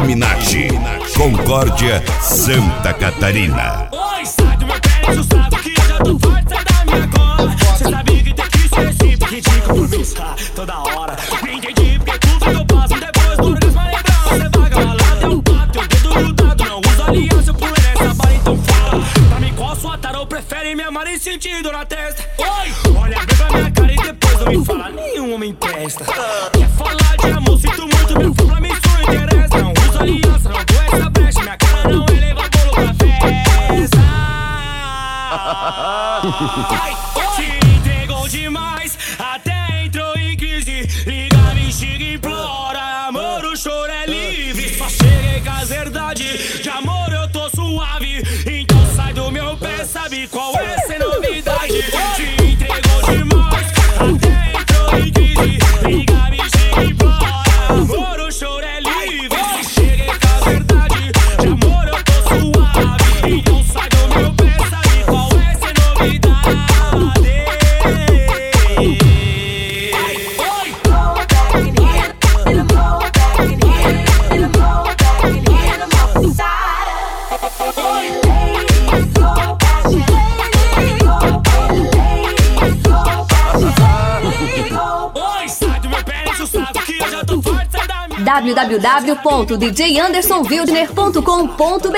Illuminati, Concórdia, Santa Catarina. Oi, sai do meu pé, tu sabe que eu já tô forte, sai da minha cola. Cê sabe que tem que ser recíproco, ridículo por mim, toda hora. Me entendi porque tudo que eu passo depois do orgasmo vai lembrar. Cê vaga malado, é um pato, teu dedo grudado, não uso aliança, eu pulei nessa barra, então fala. Pra mim qual sua tara ou prefere me amar em sentido na testa? Oi, olha bem pra minha cara e depois não me fala, nenhum homem presta. Quer falar de amor, sinto muito, meu fã, pra mim isso não interessa. Não uso aliança, não dou essa brecha, minha cara não eleva bolo pra festa. Ai, te entregou demais, até entrou em crise. Liga, me xinga, implora, amor, o choro é livre. Só cheguei com as verdades, de amor eu tô suave. Então sai do meu pé, sabe qual é essa novidade? Te entregou demais, até entrou em crise. Liga, me xinga, implora, amor, o choro é livre. Só cheguei com as verdades, de amor eu tô suave. Então sai do meu pé, sabe qual é essa novidade? www.djandersonwildner.com.br.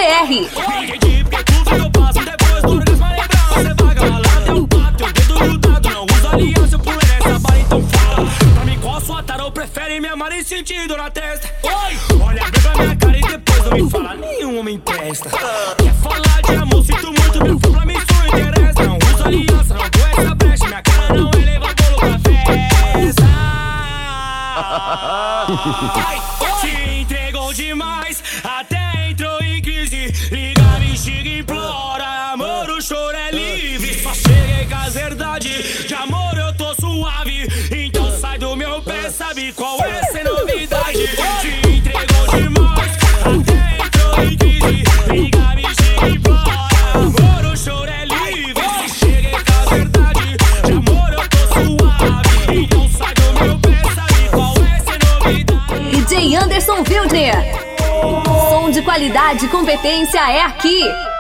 Prefere me amar em sentido na testa. Oi, olha bem pra minha cara e depois não me fala, nenhum homem presta. Quer falar de amor, sinto muito, meu fã, pra mim isso não interessa. Não uso aliança, não dou essa brecha, minha cara não eleva bolo pra festa. Ai, te entregou demais, até entrou em crise. Liga, me xinga, implora, amor, o choro é livre. Só cheguei com as verdades, de amor eu tô suave. Então sai do meu pé, sabe qual é essa novidade? Te entregou demais, até entrou em crise. Liga, me xinga, implora, amor, o choro é livre. Só cheguei com as verdades, de amor eu tô suave. Então sai do meu pé, sabe qual é essa novidade? DJ Anderson Wildner. Som de qualidade e competência é aqui.